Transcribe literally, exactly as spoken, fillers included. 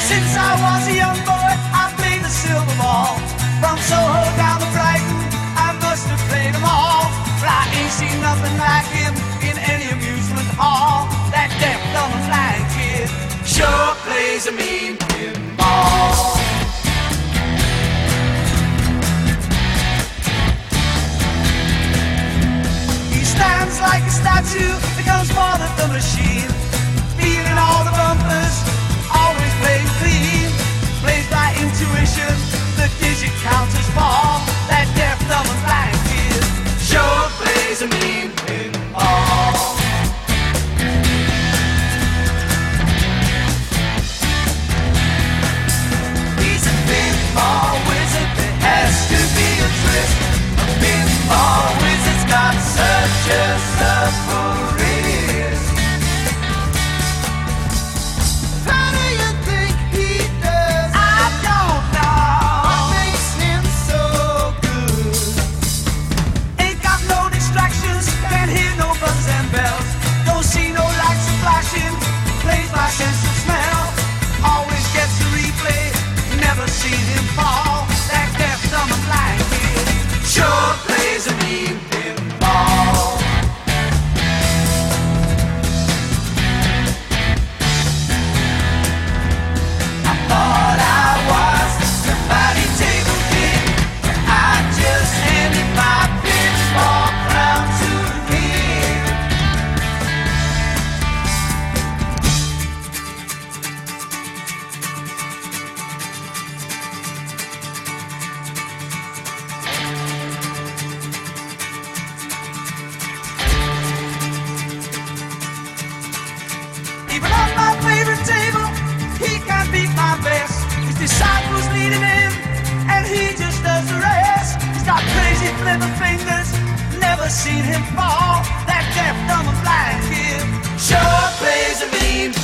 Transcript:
Since I was a young boy, I played the silver ball. From Soho down to Brighton, I must have played them all. But I ain't seen nothing like him in any amusement hall. That deaf, dumb, and blind kid sure plays a mean pinball. He stands like a statue, becomes part of the machine, feeling all the bumpers, always playing clean. Plays by intuition, the digit counters fall. That deaf, dumb, and blind kid sure plays a mean pinball. He's a pinball wizard, there has to be a twist. A pinball wizard's got such a submarine. Plays by sense of smell, always gets a replay, never seen him fall. That deaf, dumb, and blind kid sure plays a mean pinball. I thought I was the party table king, but I just handed my pinball crown to him. Even on my favorite table, he can't beat my best. His disciples lead him in, and he just does the rest. He's got crazy flipper fingers, never seen him fall. That deaf, dumb, and blind kid sure plays a mean